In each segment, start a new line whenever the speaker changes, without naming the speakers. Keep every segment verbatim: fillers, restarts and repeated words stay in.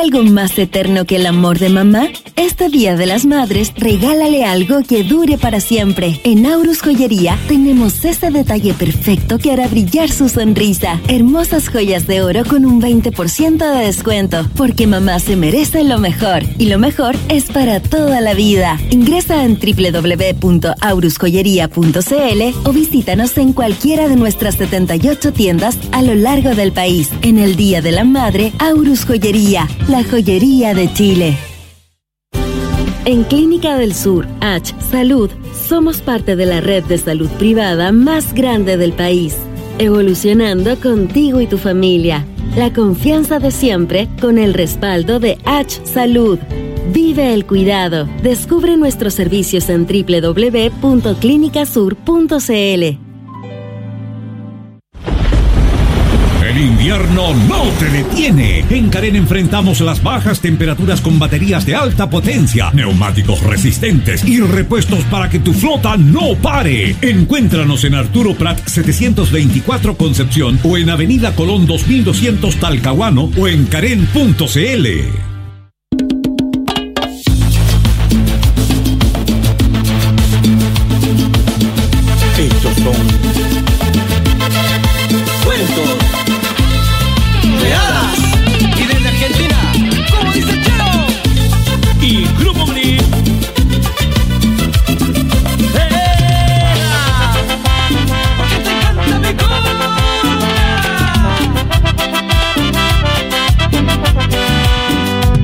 algo más eterno que el amor de mamá? Este Día de las Madres, regálale algo que dure para siempre. En Aurus Joyería tenemos ese detalle perfecto que hará brillar su sonrisa. Hermosas joyas de oro con un veinte por ciento de descuento, porque mamá se merece lo mejor. Y lo mejor es para toda la vida. Ingresa en doble u doble u doble u punto aurus joyería punto c l o visítanos en cualquiera de nuestras setenta y ocho tiendas a lo largo del país. En el Día de la Madre, Aurus Joyería, la joyería de Chile. En Clínica del Sur, H Salud, somos parte de la red de salud privada más grande del país, evolucionando contigo y tu familia. La confianza de siempre con el respaldo de H Salud. Vive el cuidado. Descubre nuestros servicios en doble u doble u doble u punto clínica sur punto c l.
El invierno no te detiene. En Carén enfrentamos las bajas temperaturas con baterías de alta potencia, neumáticos resistentes y repuestos para que tu flota no pare. Encuéntranos en Arturo Prat setecientos veinticuatro Concepción o en Avenida Colón dos mil doscientos Talcahuano o en carén punto c l.
Estos son cuentos de hadas. Y desde Argentina, como dice Chero y Grupo Blitz. Porque te encanta mi cumbia.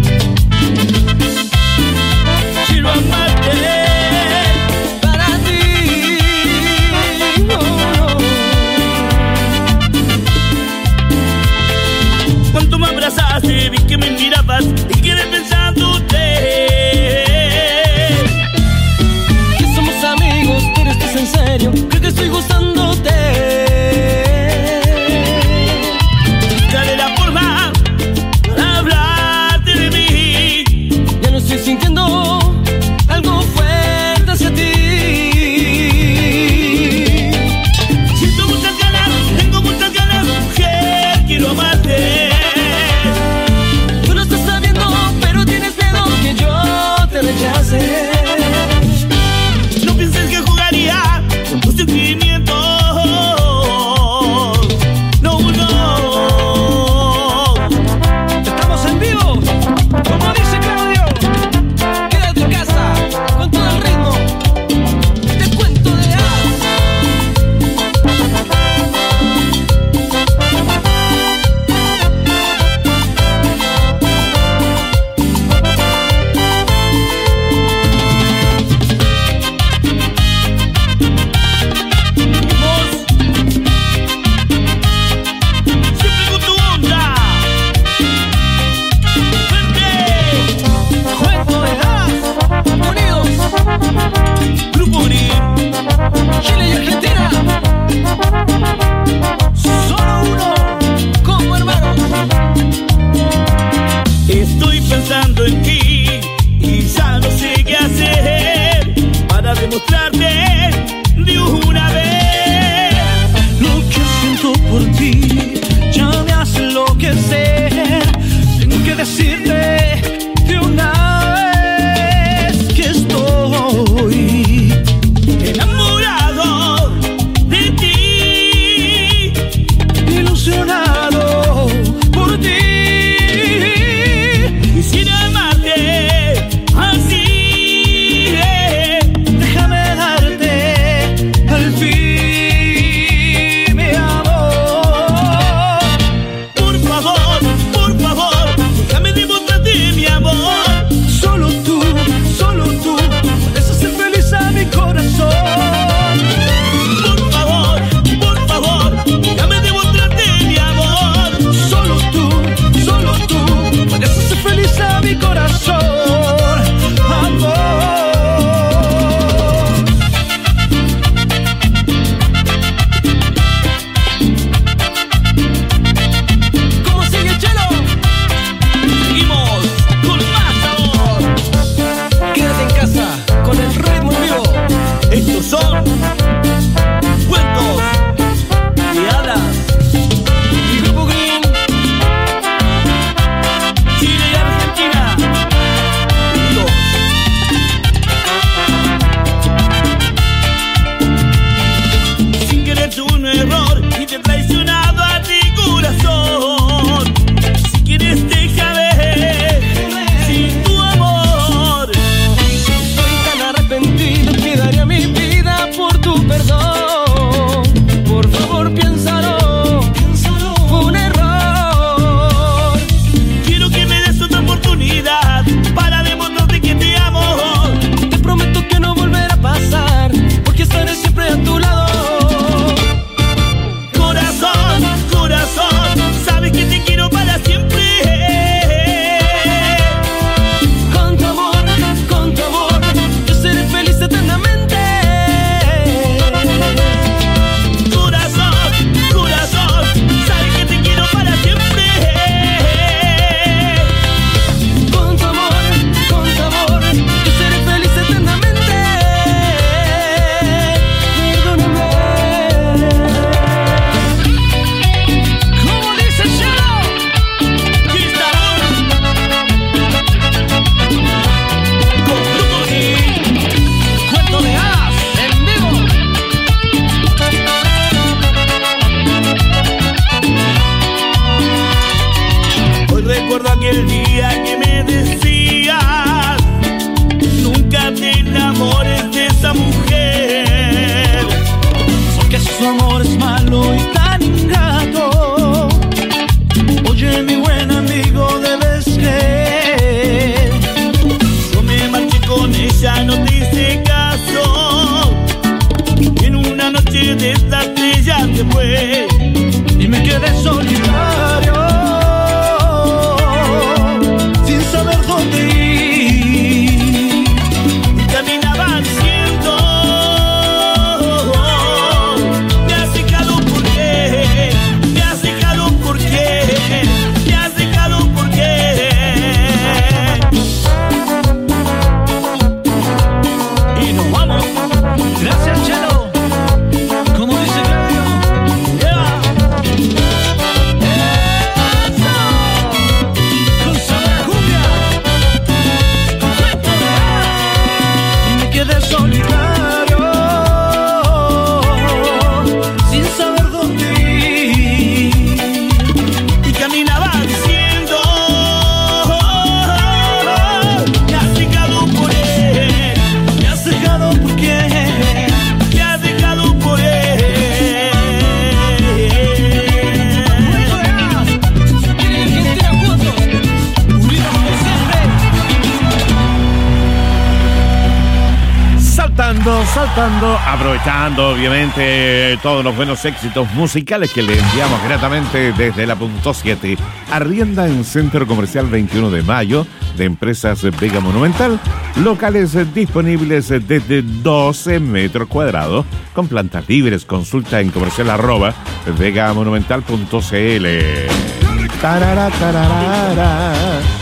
saltando, saltando, aprovechando obviamente todos los buenos éxitos musicales que le enviamos gratamente desde la punto siete. Arrienda en Centro Comercial veintiuno de mayo de Empresas Vega Monumental, locales disponibles desde doce metros cuadrados, con plantas libres. Consulta en comercial arroba vegamonumental punto cl. Tarara, tararara.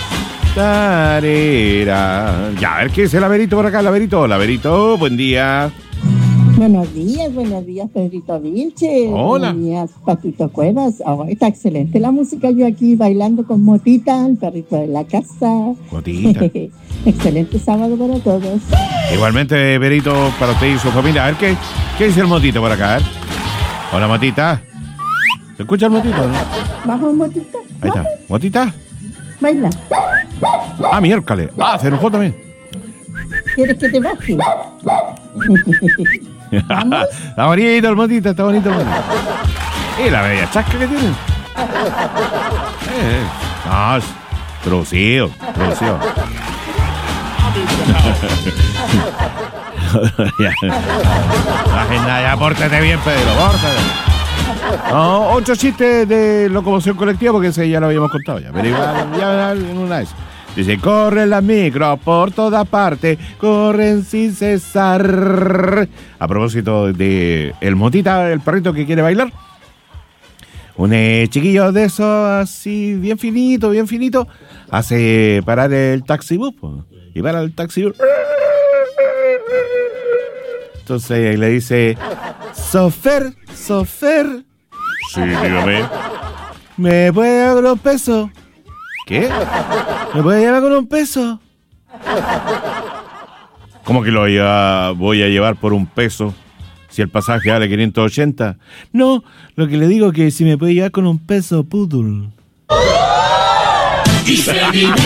Tarera. Ya, a ver qué es el Laberito por acá, Laberito. Laberito, buen día.
Buenos días, buenos días, Pedrito Vilche.
Hola.
Buenos días, Patito Cuevas. Oh, está excelente la música. Yo aquí bailando con Motita, el perrito de la casa.
Motita.
Excelente sábado para todos.
Igualmente, Berito, para usted y su familia. A ver, ¿qué, qué dice el Motito por acá? A ver. Hola, Motita. ¿Se escucha el Motito? ¿No?
Vamos, Motita.
Ahí está. ¿Motita?
Baila.
Ah, miércoles. Ah, se enojó también.
¿Quieres que te baje?
Está bonito el Motita, está bonito el Motita. Y la bella chasca que tiene. Eh, no, es producido, producido. Ya. Ya, ya, pórtate bien, Pedro, pórtate. No, otro chiste de locomoción colectiva, porque ese ya lo habíamos contado ya. Pero igual, ya en una vez. Dice, corren las micros por toda parte, corren sin cesar. A propósito de el Motita, el perrito que quiere bailar. Un eh, chiquillo de esos así, bien finito, bien finito, hace parar el taxibús. Y para el taxibús. Entonces le dice, sofer, sofer. Sí, dígame. ¿Me puede llevar con un peso? ¿Qué? ¿Me puede llevar con un peso? ¿Cómo que lo voy a, voy a llevar por un peso si el pasaje vale quinientos ochenta? No, lo que le digo es que si me puede llevar con un peso, pudul.
Y se divierte.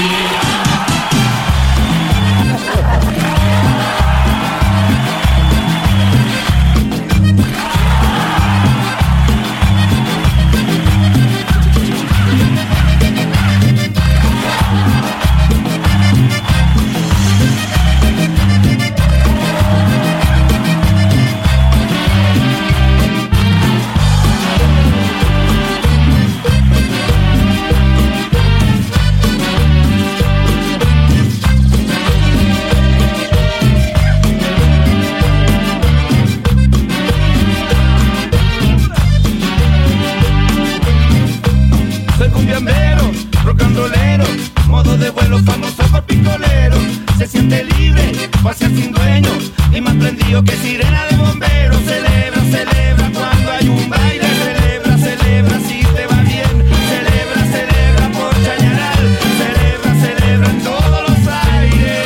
Que sirena de bomberos, celebra, celebra cuando hay un baile, celebra, celebra si te va bien, celebra, celebra por Chañaral, celebra, celebra en todos los aires.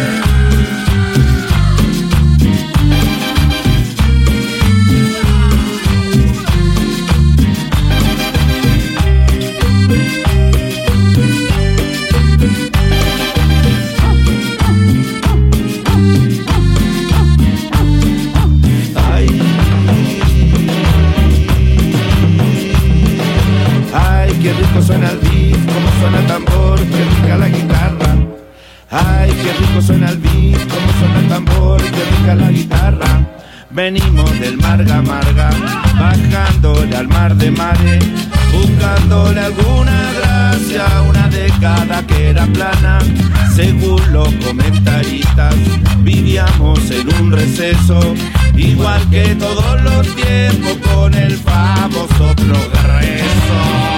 Suena el beat, como suena el tambor, que rica la guitarra. Ay, qué rico suena el beat, como suena el tambor, que rica la guitarra. Venimos del Marga Marga, bajándole al mar de mares, buscándole alguna gracia, una década que era plana. Según los comentaristas, vivíamos en un receso, igual que todos los tiempos, con el famoso progreso.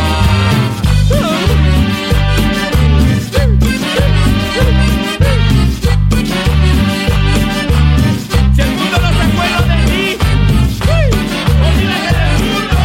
Si el mundo no se acuerda de mí, olvídate del mundo.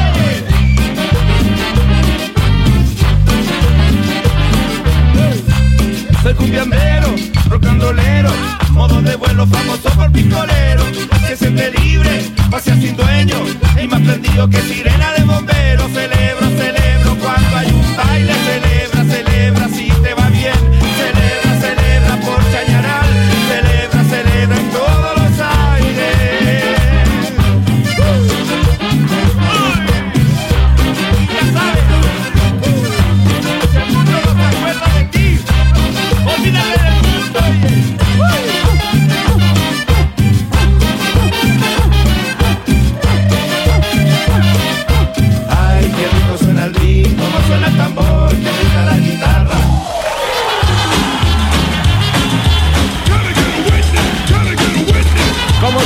Soy cumbiambero, rocandolero, modo de vuelo famoso por picolero. Se siente libre, pasea sin dueño, y más prendido que sirena de bomberos. Celebro, celebro cuando hay un baile, celebra, celebra si te va bien, celebra, celebra por Chañaral, celebra, celebra en todos los aires. Ya sabes, si el mundo no se acuerda de ti, olvídate del mundo.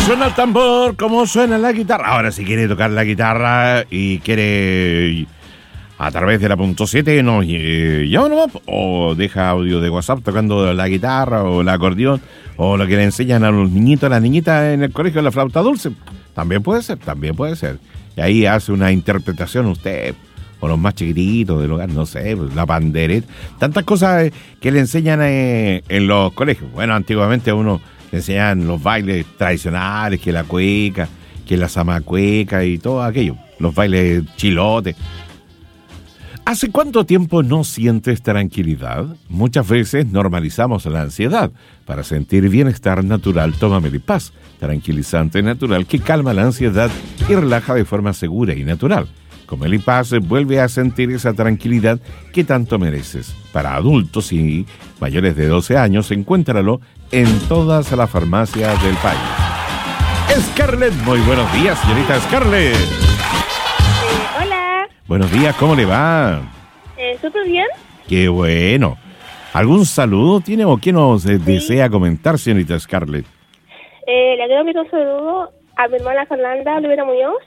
suena el tambor? ¿Cómo suena la guitarra? Ahora, si quiere tocar la guitarra y quiere a través de la punto siete, nos eh, llama nomás, o deja audio de WhatsApp tocando la guitarra o el acordeón, o lo que le enseñan a los niñitos, a las niñitas en el colegio, la flauta dulce. También puede ser, también puede ser. Y ahí hace una interpretación usted, o los más chiquititos del hogar, no sé, pues, la pandereta, tantas cosas que le enseñan eh, en los colegios. Bueno, antiguamente a uno le enseñaban los bailes tradicionales, que la cueca, que la zamacueca y todo aquello, los bailes chilotes. ¿Hace cuánto tiempo no sientes tranquilidad? Muchas veces normalizamos la ansiedad. Para sentir bienestar natural, toma Melipaz, tranquilizante natural que calma la ansiedad y relaja de forma segura y natural. Con Melipaz vuelve a sentir esa tranquilidad que tanto mereces. Para adultos y mayores de doce años, encuéntralo en todas las farmacias del país. Scarlett, muy buenos días, señorita Scarlett.
Eh, hola.
Buenos días, ¿cómo le va?
Eh, ¿Súper bien?
Qué bueno. ¿Algún saludo tiene o qué nos eh,
Sí.
desea comentar, señorita Scarlett?
Eh, le quiero enviar un saludo a mi hermana Fernanda Olivera Muñoz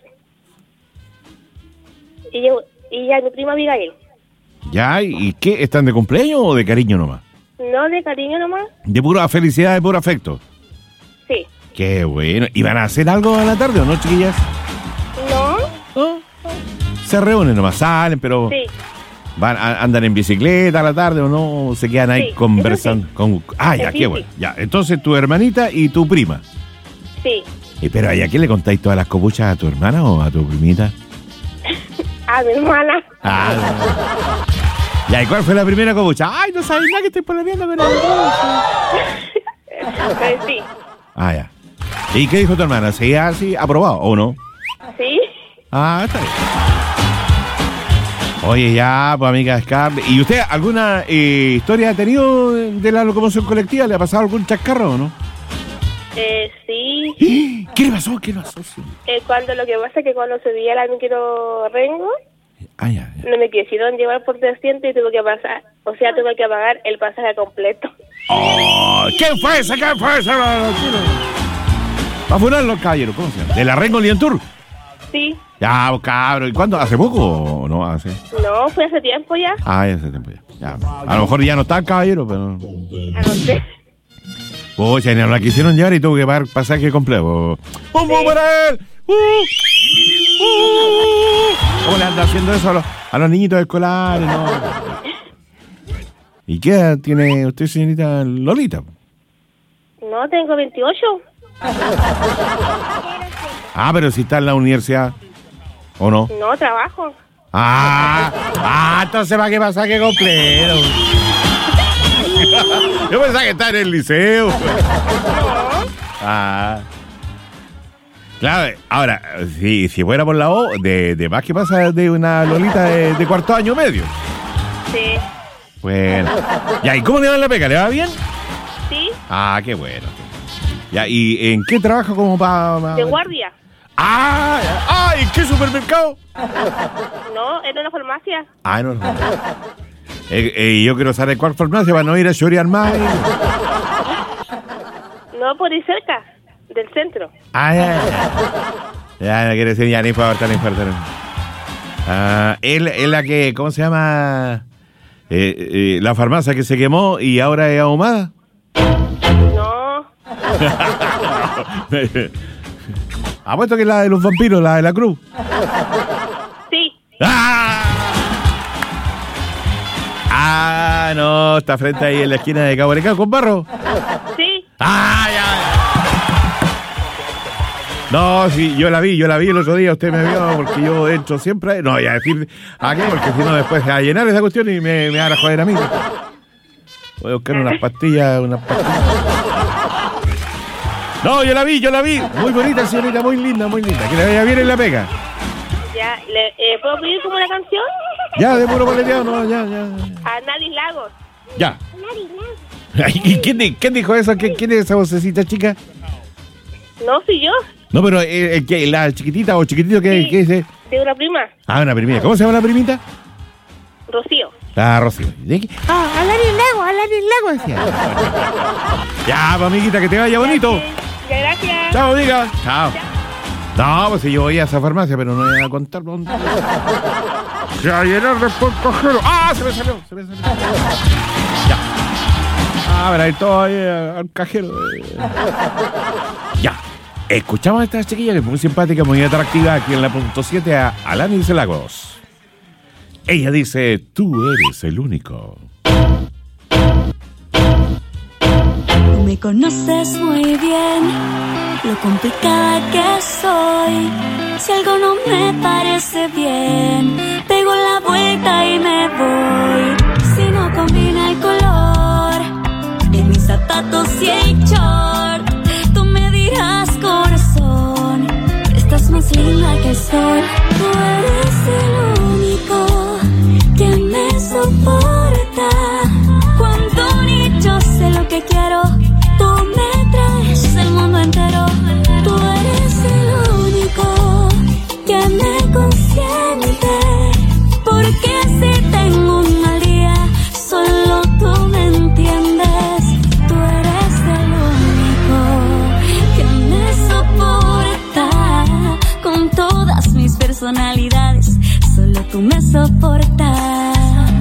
y, yo, y a mi prima Abigail.
¿Ya? ¿Y qué? ¿Están de cumpleaños o de cariño nomás?
No, de cariño nomás.
De pura felicidad, de puro afecto.
Sí.
Qué bueno. ¿Y van a hacer algo a la tarde o no, chiquillas?
¿No?
¿No? Se reúnen nomás, salen, pero
Sí.
van a- andan en bicicleta a la tarde o no, se quedan ahí
Sí,
conversando.
eso
Con... Ah, ya,
Sí,
qué
sí.
bueno. Ya, entonces tu hermanita y tu prima.
Sí.
Eh, pero ¿y a qué le contáis todas las copuchas a tu hermana o a tu primita?
A mi hermana.
Ah, ya, ¿y cuál fue la primera copucha? Ay, no sabes nada que estoy pololeando con él.
Eh, sí.
Ah, ya. ¿Y qué dijo tu hermana? ¿Sí, así, aprobado o no?
Sí.
Ah, está bien. Oye, ya, pues amiga Scarlett. ¿Y usted alguna eh, historia ha tenido de la locomoción colectiva? ¿Le ha pasado algún chascarro o no?
Eh, sí.
¿Qué le pasó? ¿Qué le pasó? Sí.
Eh, cuando lo que pasa es que cuando subí a la micro Rengo,
Ah, ya, ya.
no me quisieron llevar por trescientos y tuve que pasar, o sea, tuve que pagar el pasaje completo.
Oh, ¿quién fue ese? ¿Quién fue ese? Va a funar los caballeros, ¿cómo se llama? ¿De la Rengo Lientour?
Sí.
Ya, pues, cabrón. ¿Y cuándo? ¿Hace poco o no hace?
No, fue hace tiempo ya.
Ah, ya hace tiempo ya. Ya. A lo mejor ya no está el caballero, pero...
Ah, no sé.
Oye, no la quisieron llevar y tuvo que pagar pasaje completo. ¡Vamos
Sí.
para él! ¡Uh! ¡Uh! ¿Cómo le anda haciendo eso a los, a los niñitos escolares? No. ¿Y qué edad tiene usted, señorita Lolita?
No, tengo veintiocho.
Ah, pero si está en la universidad, ¿o no?
No, trabajo.
Ah, ah, entonces ¿para qué pasaje completo? Yo pensaba que estaba en el liceo. Ah. Claro, ahora, si, si fuera por la O, de, de más que pasa de una Lolita de, de cuarto año medio.
Sí.
Bueno. Ya, ¿y cómo le va en la pega? ¿Le va bien?
Sí,
Ah, qué bueno. Ya, ¿y en qué trabaja como para...?
de guardia.
Ah, ya. Ah, ¿en qué supermercado?
No, en una farmacia.
Ah, no, no. Eh, eh, yo quiero saber cuál farmacia para no ir a chorear más.
No, por ahí cerca, del centro.
Ah, ya, ya. Ya, no quiere decir, ya, ni importa, no importa. No. Ah, es, es la que, ¿cómo se llama? Eh, eh, la farmacia que se quemó y ahora es ahumada.
No,
Apuesto que es la de los vampiros, la de la cruz.
sí.
¡Ah! Ah, no, está frente ahí en la esquina de Caborecá con barro.
Sí.
¡Ah, ya, ya! No, sí, yo la vi, yo la vi el otro día, usted me vio, porque yo entro siempre. No, ya decir a qué, porque si no después a llenar esa cuestión y me, me van a joder a mí. Voy a buscar unas pastillas, unas pastillas. No, yo la vi, yo la vi. Muy bonita, señorita, muy linda, muy linda. Que le vaya bien en la pega.
Ya, le, eh, ¿puedo pedir como una canción?
Ya, de puro paleteado, no, ya, ya.
A Nadie Lagos.
Ya. ¿Y quién, di- quién dijo eso? ¿Quién, quién es esa vocecita chica?
No, soy yo,
No, pero eh, eh, ¿qué? ¿La chiquitita o chiquitito que,
Sí.
que es? eh?
de una prima,
Ah, una primita. ¿Cómo se llama la primita?
Rocío.
La Rocío. ¿De qué? Ah, hablar en lago, hablar en lago, decía. Ya, pues, amiguita, que te vaya bonito.
Ya, gracias. Gracias.
Chao, diga. Chao. No, pues si yo voy a esa farmacia, pero no voy a contar dónde. Se va a llenar después el cajero. ¡Ah! Se me salió, se me salió. Ya. Ah, ver, ahí todo ahí al cajero. Ya. Escuchamos a esta chiquilla que es muy simpática, muy atractiva, aquí en la punto siete a Alanis Lagos. Ella dice, tú eres el único.
Tú me conoces muy bien, lo complicada que soy. Si algo no me parece bien, pego la vuelta y me voy. Si no combina el color en mis zapatos y el short, tú me dirás, corazón, estás más linda que el sol. Tú eres el único que me soporta. Cuando ni yo sé lo que quiero, tú me traes el mundo entero. Tú eres el único que me consiente, porque si tengo un mal día, solo tú me entiendes. Tú eres el único que me soporta. Con todas mis personalidades, solo tú me soportas.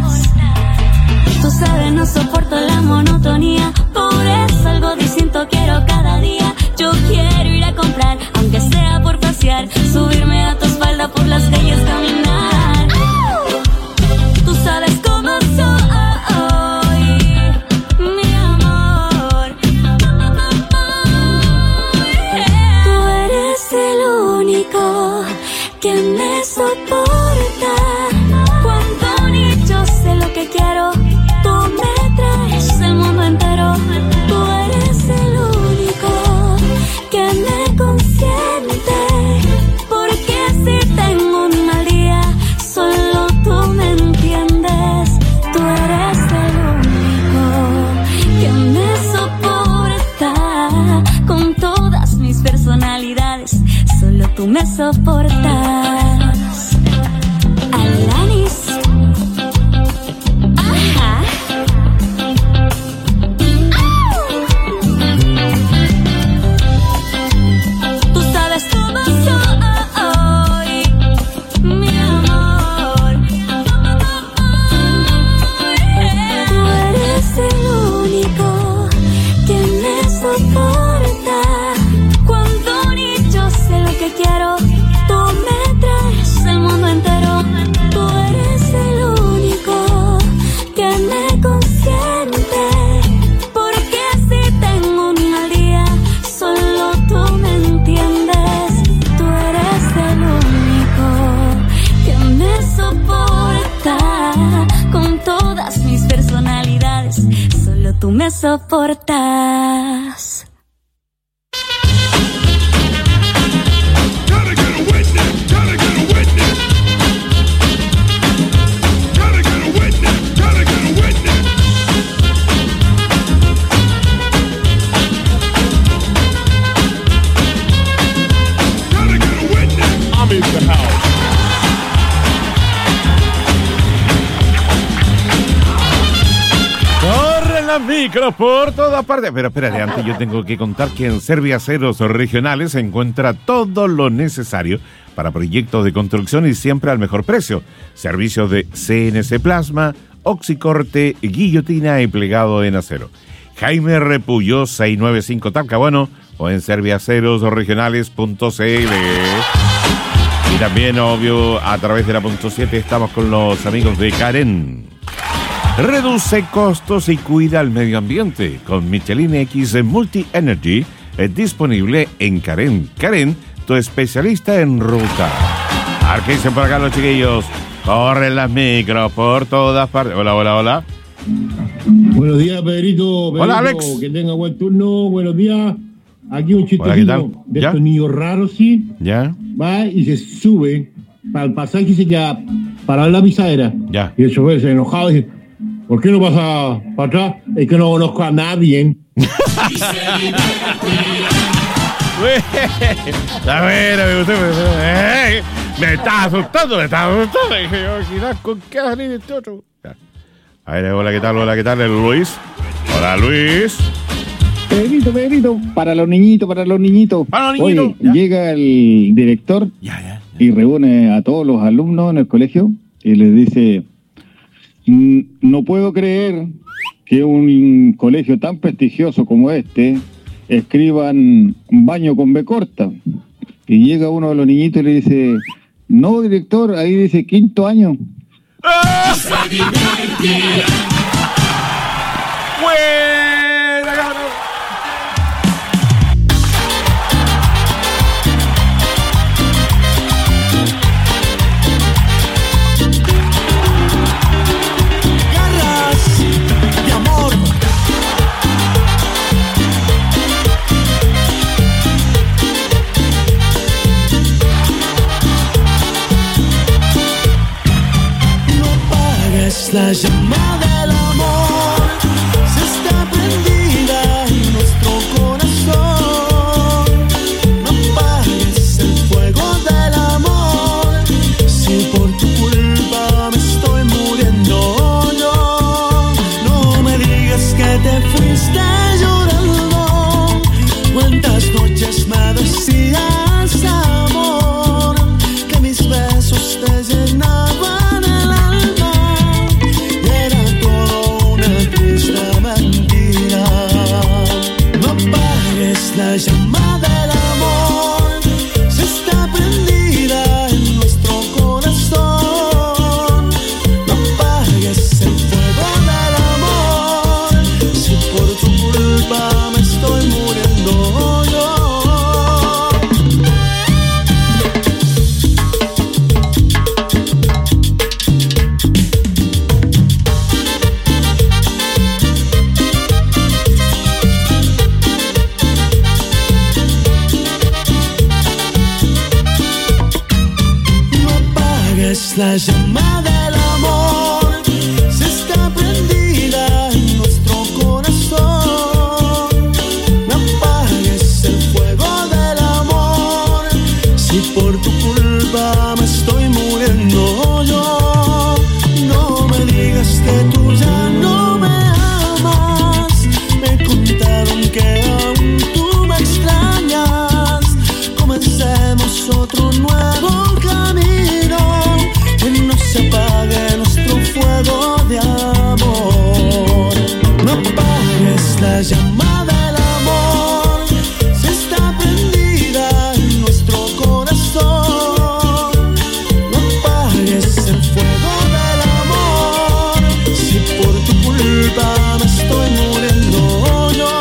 Tú sabes, no soporto la monotonía, por eso algo distinto quiero cada día. Yo quiero ir a comprar, aunque sea por pasear, subirme a tu espalda por las calles, caminar. Tú sabes cómo soy, mi amor. Tú eres el único que me soporta. Cuando ni yo sé lo que quiero, tú me traes el mundo entero. Tú eres el único que me consiente, porque si tengo un mal día, solo tú me entiendes. Tú eres el único que me soporta. Con todas mis personalidades, solo tú me soportas. Alanis. Ajá. Tú sabes cómo soy, mi amor. Tú eres el único que me soporta. Cuando ni yo sé lo que quiero, tú me traes el mundo entero. Tú eres el único que me consiente, porque si tengo un mal día, solo tú me entiendes. Tú eres el único que me soporta. Con todas mis personalidades, solo tú me soportas.
Micros por todas partes. Pero espérate, antes yo tengo que contar que en Serviaceros Regionales se encuentra todo lo necesario para proyectos de construcción y siempre al mejor precio. Servicios de C N C Plasma, oxicorte, guillotina y plegado en acero. Jaime Repullo seiscientos noventa y cinco Talcahuano o en serviaceros regionales punto c l. Y también, obvio, a través de la punto siete estamos con los amigos de Karen. Reduce costos y cuida el medio ambiente con Michelin X Multi Energy, es disponible en Karen. Karen, tu especialista en ruta. A ver qué dicen por acá los chiquillos. Corren las micros por todas partes. Hola, hola, hola.
Buenos días, Pedrito. Pedrito,
hola, Alex.
Que tenga buen turno. Buenos días. Aquí un chistecito de
¿Ya?
estos niños raros, ¿sí?
Ya.
Va y se sube para el pasaje y se queda para la pisadera.
Ya.
Y el chofer se enojado y dice, ¿por qué no pasa para atrás? Es que no conozco a nadie.
A ver, amigo, usted me, me está asustando, me está asustando. Dije yo, quizás con qué va a salir este otro. A ver, hola, ¿qué tal? Hola, ¿qué tal? ¿El Luis? Hola, Luis.
Pedrito, Pedrito, para los niñitos, para los niñitos.
Para los niñitos.
Oye, llega el director
ya, ya, ya.
y reúne a todos los alumnos en el colegio y les dice, no puedo creer que un colegio tan prestigioso como este escriban baño con B corta. Y llega uno de los niñitos y le dice, no, director, ahí dice quinto año.
¡Ah! ¡Buena, cabrón!
La llama del amor se está prendida en nuestro corazón. No apagues el fuego del amor, si por tu culpa me estoy muriendo yo. No me digas que te fuiste llorando, cuántas noches me decías amor, que mis besos te llenaban. La llama del amor se está prendida en nuestro corazón. No apagues el fuego del amor, si por tu culpa me estoy muriendo yo. La llama del amor se está prendida en nuestro corazón. No apagues el fuego del amor, si por tu culpa me estoy muriendo yo. No me digas que tú ya no me amas, me contaron que aún tú me extrañas. Comencemos otro nuevo camino, que no se apague nuestro fuego de amor. No apagues la llama del amor, se está prendida en nuestro corazón. No apagues el fuego del amor, si por tu culpa me estoy muriendo yo.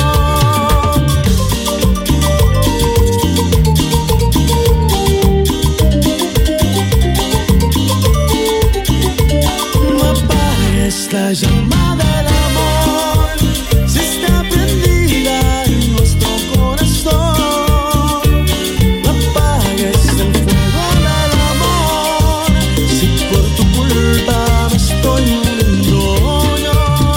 La llama del amor se está prendida en nuestro corazón. No apagues el fuego del amor, si por tu culpa me estoy muriendo yo.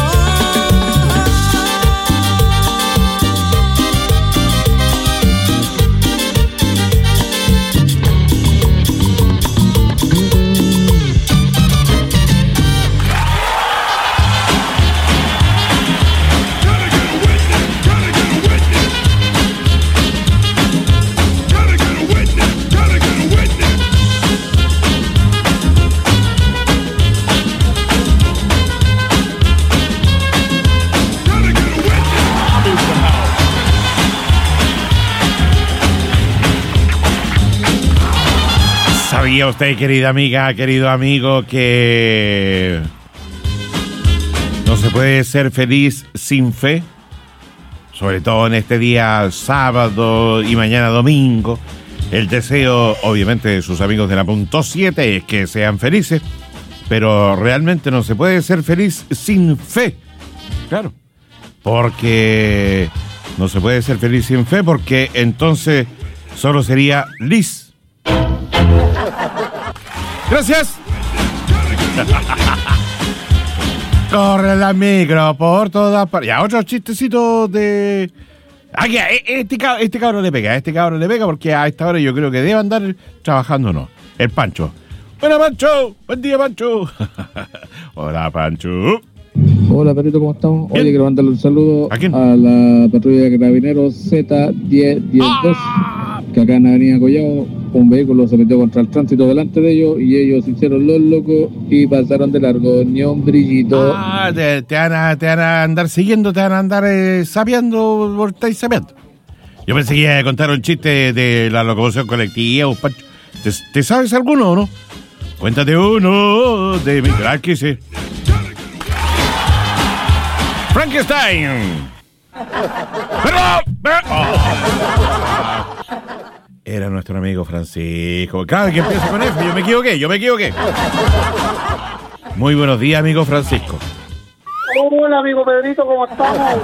¿Sabía usted, querida amiga, querido amigo, que no se puede ser feliz sin fe? Sobre todo en este día sábado y mañana domingo. El deseo, obviamente, de sus amigos de la punto siete es que sean felices, pero realmente no se puede ser feliz sin fe. Claro, porque no se puede ser feliz sin fe, porque entonces solo sería Liz. Gracias. Corre la micro por todas partes. Ya, otros chistecitos de... Aquí, este, este cabrón le pega, este cabrón le pega porque a esta hora yo creo que debe andar trabajando, ¿no? El Pancho. Buena, Pancho. Buen día, Pancho. Hola, Pancho.
Hola, perrito, ¿cómo estamos?
Bien.
Oye, quiero mandarle un saludo
¿A quién?
a la patrulla de carabineros Z diez diez dos, que acá en Avenida Collao, un vehículo se metió contra el tránsito delante de ellos y ellos hicieron los locos y pasaron de largo, ni un brillito.
Ah, te, te, van a, te van a andar siguiendo, te van a andar eh, sapeando, por estáis sapeando. Yo pensé que iba a contar un chiste de la locomoción colectiva, un Pancho. ¿Te, te sabes alguno o no? Cuéntate uno de mi crack que sí. Frankenstein. Pero, pero oh. Era nuestro amigo Francisco. Cada vez que empieza con F, yo me equivoqué, yo me equivoqué. Muy buenos días, amigo Francisco.
Hola, amigo Pedrito, ¿cómo estamos?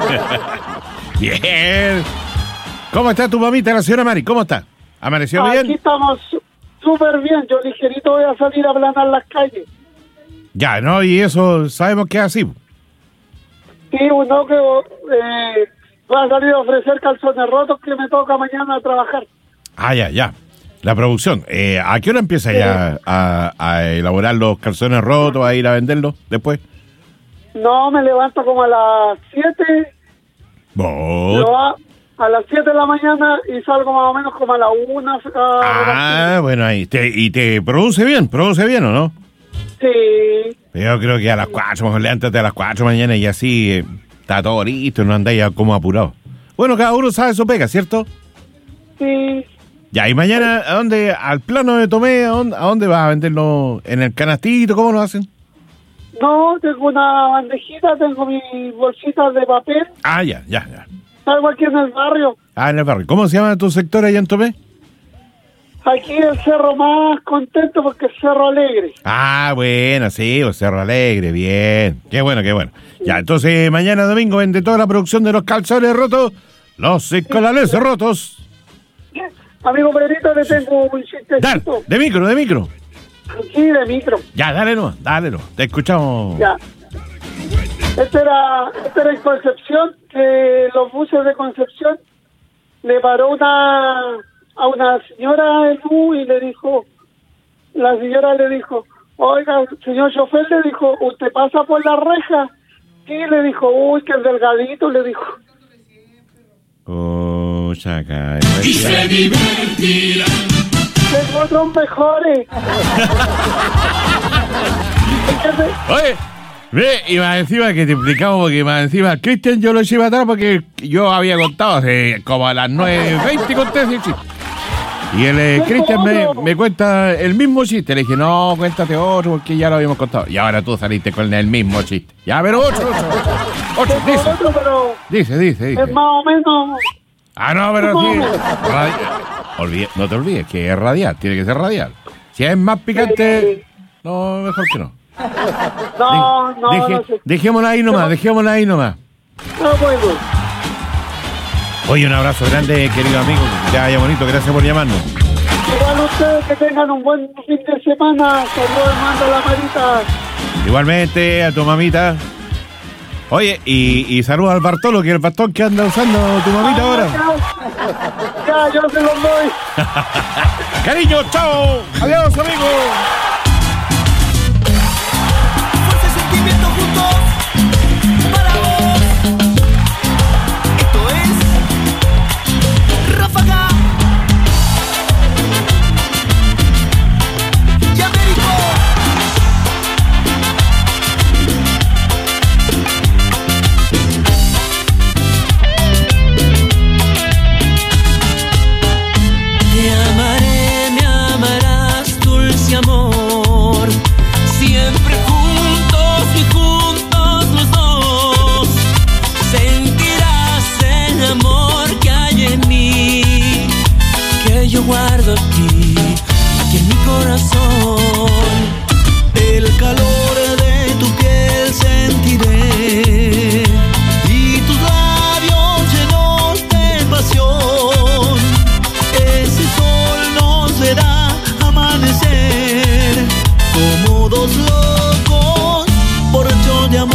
Bien. ¿Cómo está tu mamita, la señora Mari? ¿Cómo está? ¿Amaneció bien?
Aquí estamos súper bien. Yo ligerito voy a salir a aplanar las calles.
Ya, ¿no? Y eso sabemos que es así.
Sí, uno que eh, va a salir a ofrecer calzones rotos que me toca mañana a trabajar.
Ah, ya, ya. La producción. Eh, ¿A qué hora empieza ya a, a elaborar los calzones rotos, a ir a venderlos después?
No, me levanto como a las siete.
Vos.
A, a las siete de la mañana y salgo más o menos como a la una.
Ah, bueno, ahí. Te, ¿Y te produce bien? ¿Produce bien o no?
Sí.
Yo creo que a las cuatro, mejor levántate a las cuatro mañana y así eh, está todo listo, no andáis ya como apurado. Bueno, cada uno sabe su pega, ¿cierto?
Sí.
Ya, y mañana, ¿a dónde? ¿Al plano de Tomé? ¿A dónde, a dónde vas a venderlo? ¿En el canastito? ¿Cómo lo hacen?
No, tengo una bandejita, tengo mis bolsitas de papel.
Ah, ya, ya, ya.
Salgo aquí en el barrio.
Ah, en el barrio. ¿Cómo se llama tu sector allá en Tomé?
Aquí el cerro más contento porque es Cerro Alegre.
Ah, bueno, sí, o Cerro Alegre, bien. Qué bueno, qué bueno. Ya, entonces mañana domingo vende toda la producción de los calzones rotos, los escolares rotos.
Amigo Pedrito, le tengo un chistecito.
Dale, de micro, de micro.
Sí, de micro.
Ya, dale no, dale no. Te escuchamos.
Ya. Este era, este era en Concepción, que los buses de Concepción le paró una a una señora el bus y le dijo, la señora le dijo, oiga, señor chofer, le dijo, ¿usted pasa por la reja? Sí, le dijo, uy, que el delgadito, le dijo.
Oh, chaca.
Y se divertirá.
Tengo otros mejores.
Oye, ve, y más encima que te explicamos, porque más encima Cristian yo lo iba atrás porque yo había contado hace como a las nueve veinte conté ese chiste. Y el eh, Cristian me, me cuenta el mismo chiste. Le dije, no, cuéntate otro porque ya lo habíamos contado. Y ahora tú saliste con el mismo chiste. Ya, pero otro, otro, otro. Otro, dice.
Otro, pero
Dice, dice, dice.
es más o menos.
Ah, no, pero sí. Radi- Olvide- no te olvides que es radial, tiene que ser radial. Si es más picante, no, mejor que no.
No, no,
Deje-
no sé.
Dejémosla ahí nomás, dejémosla ahí nomás.
No puedo.
Oye, un abrazo grande, querido amigo. Que te vaya bonito, gracias por llamarnos.
Igual ustedes que tengan un buen fin de semana. Saludos, mando la marita.
Igualmente a tu mamita. Oye, y, y saludos al Bartolo, que es el bastón que anda usando tu mamita ahora.
Ya, ya, yo se los doy.
Cariño, chao. Adiós, amigo.
Para vos, esto es Ráfaga y Américo. Te amaré, me amarás, dulce amor, siempre juntos y juntos los dos. Sentirás el amor que hay en mí, que yo guardo aquí, aquí en mi corazón. El calor de tu piel sentiré y tus labios llenos de pasión. Ese sol nos verá amanecer como dos locos borrachos de amor.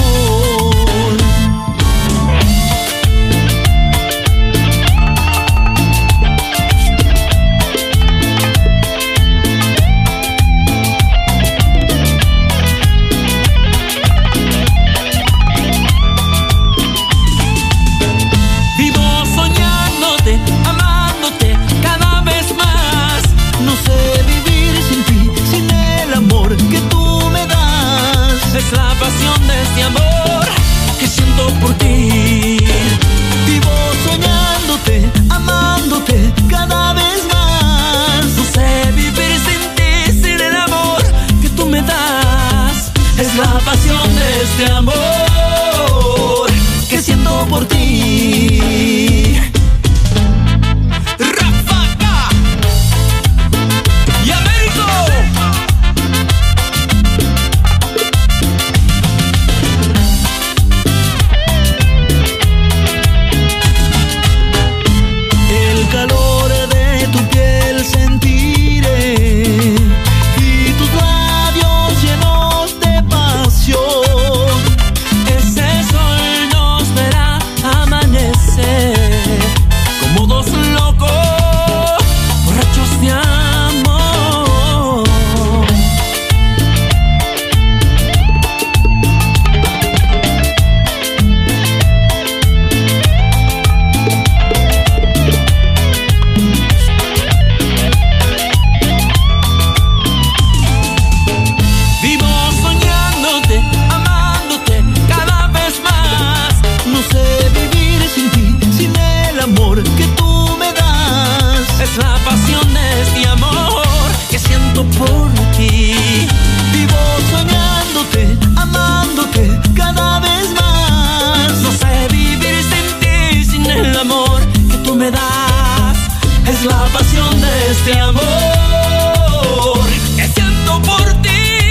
este amor que siento por ti.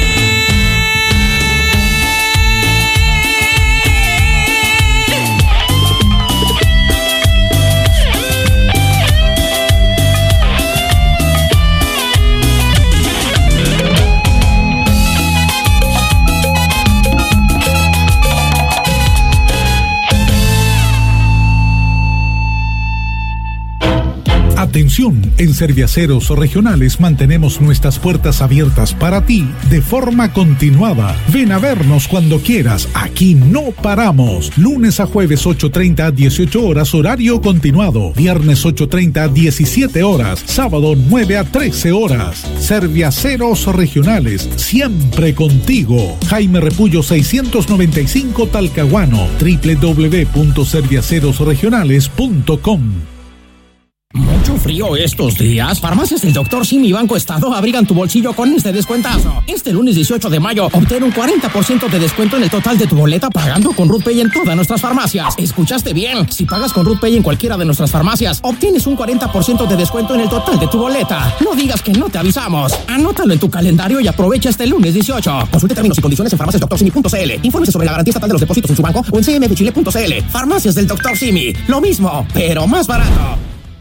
Atención, en Serviaceros Regionales mantenemos nuestras puertas abiertas para ti de forma continuada. Ven a vernos cuando quieras, aquí no paramos. Lunes a jueves ocho treinta a dieciocho horas, horario continuado. Viernes ocho treinta a diecisiete horas, sábado nueve a trece horas. Serviaceros Regionales, siempre contigo. Jaime Repullo seiscientos noventa y cinco Talcahuano, doble u doble u doble u punto serviaceros regionales punto com.
Mucho frío estos días. Farmacias del doctor Simi y Banco Estado abrigan tu bolsillo con este descuentazo. Este lunes dieciocho de mayo, obtén un cuarenta por ciento de descuento en el total de tu boleta pagando con RuthPay en todas nuestras farmacias. ¿Escuchaste bien? Si pagas con RuthPay en cualquiera de nuestras farmacias, obtienes un cuarenta por ciento de descuento en el total de tu boleta. No digas que no te avisamos. Anótalo en tu calendario y aprovecha este lunes dieciocho. Consulte términos y condiciones en farmacias doctor simi punto c l. Infórmese sobre la garantía estatal de los depósitos en su banco o en c m f chile punto c l. Farmacias del doctor Simi. Lo mismo, pero más barato.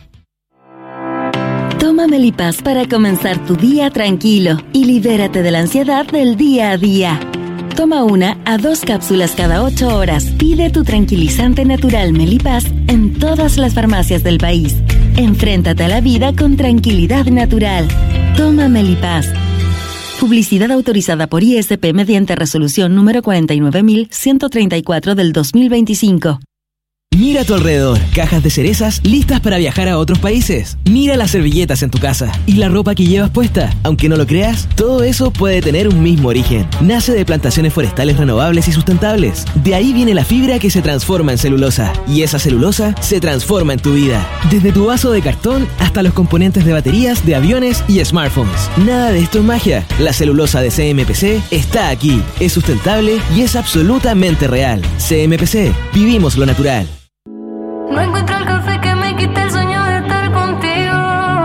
Toma Melipaz para comenzar tu día tranquilo y libérate de la ansiedad del día a día. Toma una a dos cápsulas cada ocho horas. Pide tu tranquilizante natural Melipaz en todas las farmacias del país. Enfréntate a la vida con tranquilidad natural. Toma Melipaz. Publicidad autorizada por I S P mediante resolución número cuarenta y nueve mil ciento treinta y cuatro del dos mil veinticinco.
Mira a tu alrededor, cajas de cerezas listas para viajar a otros países. Mira las servilletas en tu casa y la ropa que llevas puesta. Aunque no lo creas, todo eso puede tener un mismo origen. Nace de plantaciones forestales renovables y sustentables. De ahí viene la fibra que se transforma en celulosa. Y esa celulosa se transforma en tu vida. Desde tu vaso de cartón hasta los componentes de baterías, de aviones y smartphones. Nada de esto es magia. La celulosa de C M P C está aquí. Es sustentable y es absolutamente real. C M P C. Vivimos lo natural.
No encuentro el café que me quite el sueño de estar contigo.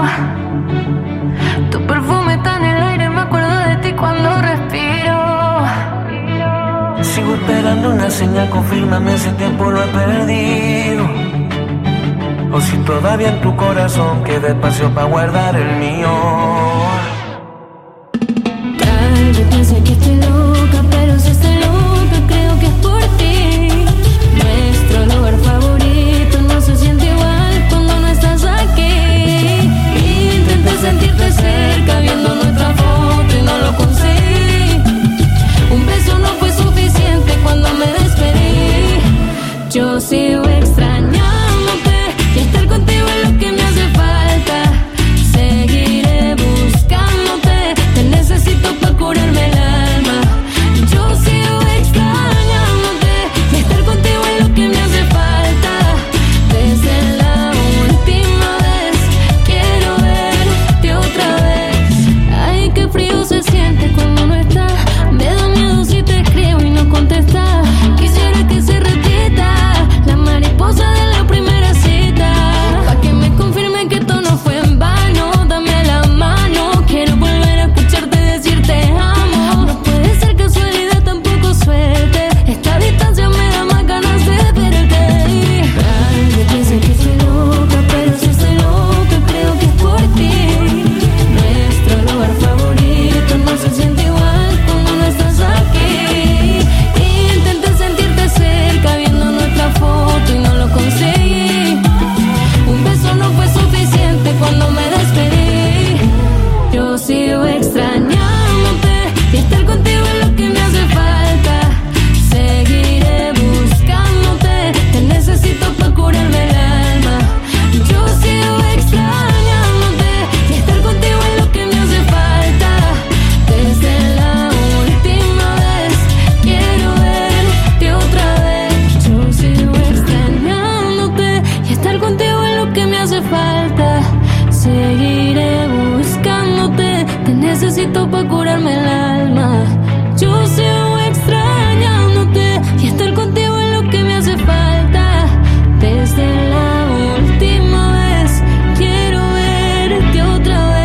Tu perfume está en el aire, me acuerdo de ti cuando respiro.
Sigo esperando una señal, confírmame si tiempo lo he perdido. O si todavía en tu corazón queda espacio para guardar el mío.
Tal vez piense que estoy loca, pero si estoy loca creo que es por ti. Nuestro lugar favorito no se siente igual cuando no estás aquí. Intenté sentirte cerca viendo nuestra foto y no lo conseguí. Un beso no fue suficiente cuando me despedí. Yo sigo extrañándote y estar contigo es lo que me hace falta. Seguiré buscándote, te necesito para curarme el alma. Yo sigo extrañándote y estar contigo es lo que me hace falta. Desde la última vez quiero verte otra vez. Ay, qué frío se siente cuando no estás. Me da miedo si te escribo y no contestas. Quisiera que se repita la mariposa de la primera cita, pa' que me confirme que esto no fue en vano. Dame la mano, quiero volver a escucharte decir te amo. No puede ser casualidad, tampoco suerte. Esta distancia me da más ganas de verte. Tal vez piense que estoy loca, pero si estoy loca creo que es por ti. Nuestro lugar favorito no se siente igual cuando no estás aquí. Intenté sentirte cerca viendo nuestra foto y no lo conseguí. Un beso no fue suficiente cuando me despedí. Yo sigo extrañándote y estar contigo es lo que me hace falta. Seguiré buscándote, te necesito para curarme el alma. Yo sigo extrañándote y estar contigo es lo que me hace falta. Desde la última vez quiero verte otra vez. Yo sigo extrañándote y estar contigo es lo que me hace falta. Seguiré buscándote, te necesito para curarme el alma. Yo sigo extrañándote y estar contigo es lo que me hace falta. Desde la última vez quiero verte otra vez.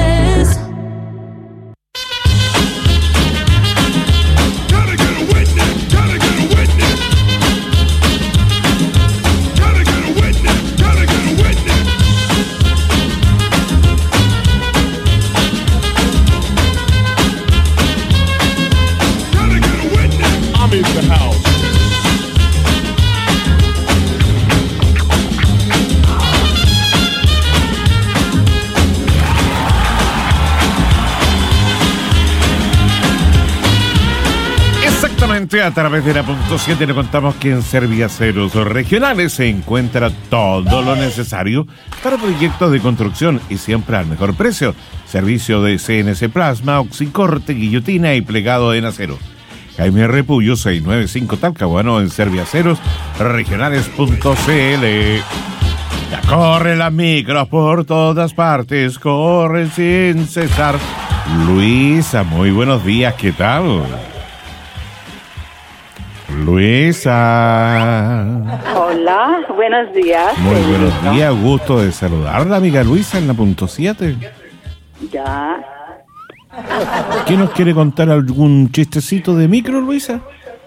Nuevamente a través de la punto siete le contamos que en Serviaceros Regionales se encuentra todo lo necesario para proyectos de construcción y siempre al mejor precio. Servicio de C N C Plasma, oxicorte, guillotina y plegado en acero. Jaime Repullo, seiscientos noventa y cinco Talcahuano, en serviaceros regionales punto c l. Ya corren las micros por todas partes, corren sin cesar. Luisa, muy buenos días, ¿qué tal? Luisa.
Hola, buenos días.
Muy buenos días, gusto de saludarla, amiga Luisa, en la punto siete.
Ya.
¿Qué nos quiere contar? ¿Algún chistecito de micro, Luisa?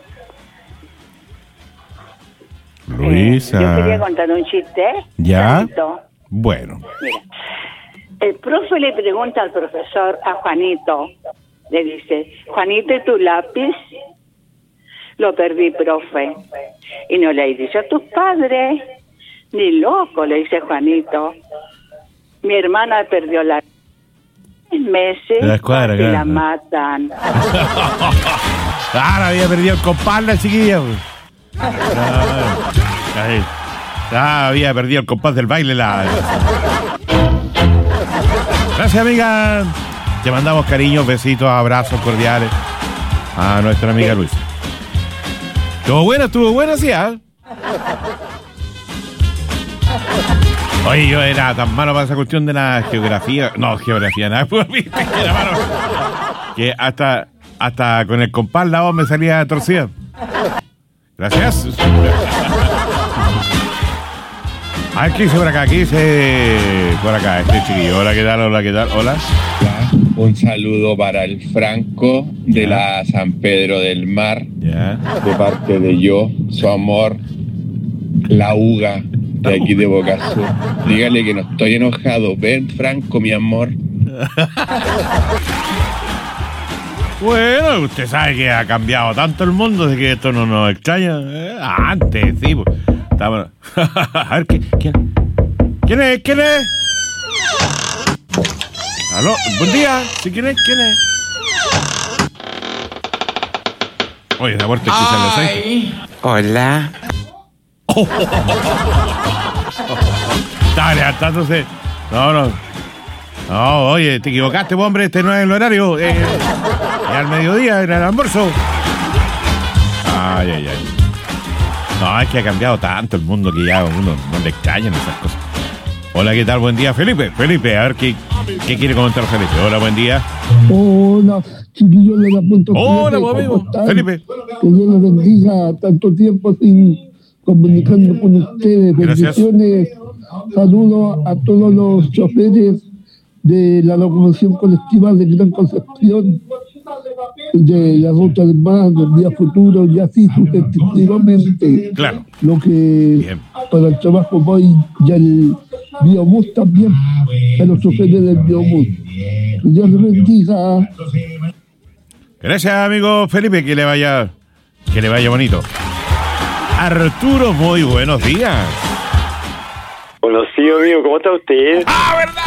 Luisa.
Eh, yo quería contar un chiste.
¿Ya?
Juanito.
Bueno.
Mira, el profe le pregunta al profesor, a Juanito, le dice, Juanito, ¿y tu lápiz? Lo perdí, profe. Y no le dice a tus padres, ni loco, le dice Juanito. Mi hermana perdió la meses
la escuadra,
y
claro.
la matan.
Claro, había perdido el compás la chiquilla. Ahí. Ah, había perdido el compás del baile la. Gracias, amiga. Te mandamos cariños, besitos, abrazos cordiales a nuestra amiga Luisa. ¿Estuvo buena? ¿Estuvo buena? Sí, ¿eh? Oye, yo era tan malo para esa cuestión de la geografía. No, geografía, nada. Era malo. Que hasta, hasta con el compás la voz me salía torcida. Gracias. A ver, ¿qué dice por acá? ¿Qué dice por acá este chiquillo? Hola, ¿qué tal? Hola, ¿qué tal? Hola.
Un saludo para el Franco de
Ya.
la San Pedro del Mar,
Ya.
de parte de yo, su amor, la Uga, de aquí de Boca Sur. Dígale que no estoy enojado. Ven, Franco, mi amor.
Bueno, usted sabe que ha cambiado tanto el mundo de que esto no nos extraña. ¿eh? Antes, sí. Pues, estaba... A ver, ¿quién, quién? ¿Quién es? ¿Quién es? ¿Aló? Buen día. ¿Sí, quién es? ¿Quién es? Oye, la puerta escucha los seis.
Hola.
Estaba levantándose. No, no. No, oye, te equivocaste, hombre. Este no es el horario. Eh, es al mediodía, era el almuerzo. Ay, ay, ay. No, es que ha cambiado tanto el mundo que ya uno no le extrañan esas cosas. Hola, ¿qué tal? Buen día, Felipe. Felipe, a ver qué, qué quiere comentar Felipe. Hola, buen día.
Hola, chiquillos de la punto
Hola,
siete,
amigo.
¿cómo están?
Felipe.
Que Dios les bendiga tanto tiempo sin comunicando con ustedes.
Gracias.
Bendiciones. Saludos a todos los choferes de la locomoción colectiva de Gran Concepción, de la Ruta del Mar, del Día Futuro, y así sucesivamente.
Claro.
Lo que
Bien.
para el trabajo voy y el biobús también, a los choferes del biobús. Que Dios les bendiga.
Gracias, amigo Felipe. Que le vaya, que le vaya bonito. Arturo, muy buenos días.
Conocido mío, ¿cómo está usted?
¡Ah, verdad!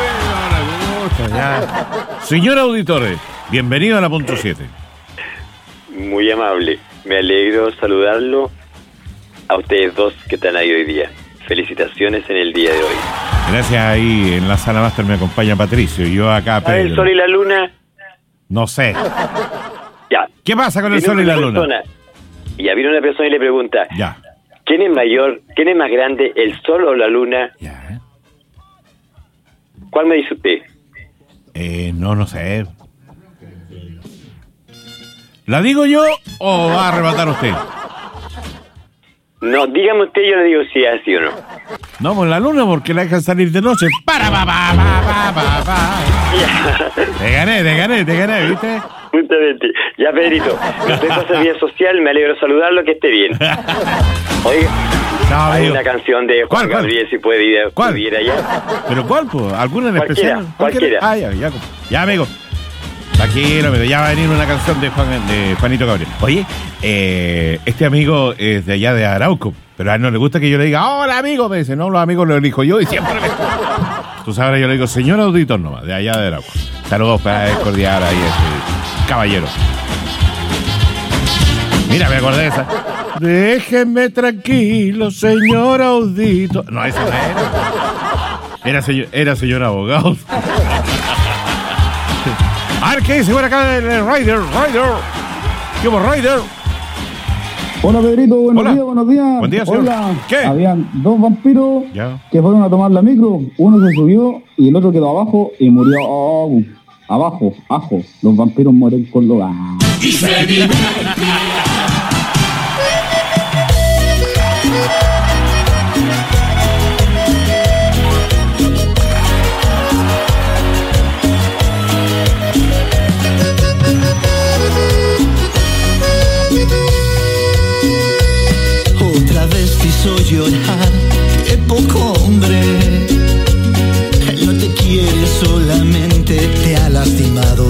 Ya. Señor auditores, bienvenido a la punto siete.
Muy amable. Me alegro saludarlo a ustedes dos que están ahí hoy día. Felicitaciones en el día de hoy.
Gracias, ahí en la sala máster me acompaña Patricio y yo acá
¿Sabe el
Pedro.
sol y la luna?
No sé.
Ya.
¿Qué pasa con el
Viene
sol y
una
la luna?
persona, Ya viene una persona y le pregunta,
Ya.
¿quién es mayor, quién es más grande, el sol o la luna?
Ya.
¿Cuál me dice usted?
Eh, no, no sé. ¿La digo yo o va a arrebatar usted?
No, dígame usted, yo le digo si es así o no.
No, pues la luna porque la dejan salir de noche. Para, pa, pa, pa, pa, pa, pa. Te gané, te gané, te gané, ¿viste?
Justamente. Ya, Pedrito, respecto a servicio social, me alegro saludarlo, que esté bien. Oiga,
no,
hay
amigo.
una canción de Juan
¿Cuál, cuál?
Gabriel, si puede ir,
¿Cuál?
pudiera ya.
¿Pero cuál, pues? ¿Alguna en
Cualquiera,
especial?
cualquiera.
Ah, ya, ya, ya, amigo. Tranquilo, amigo. Ya va a venir una canción de, Juan, de Juanito Gabriel. Oye, eh, este amigo es de allá de Arauco, pero a él no le gusta que yo le diga, hola, amigo. Me dice, no, los amigos los elijo yo y siempre me... Tú sabes, yo le digo, señor auditor nomás, de allá de Arauco. Saludos para el cordial ahí, este caballero. Mira, me acordé de esa. Déjenme tranquilo, señor audito. No, esa no era. Era señor, era señor abogado. A ver, ¿qué dice por acá el Rider? Rider. ¿Qué hubo, Rider?
Hola, Pedrito, buenos
Hola.
días, buenos días.
Buen día, señor.
Hola.
¿Qué?
Habían dos vampiros
Ya.
que fueron a tomar la micro. Uno se subió y el otro quedó abajo y murió. Oh, abajo, ajo. Los vampiros mueren con lo... Ah.
Y se Otra vez te hizo llorar, qué poco hombre. Él no te quiere, solamente te ha lastimado.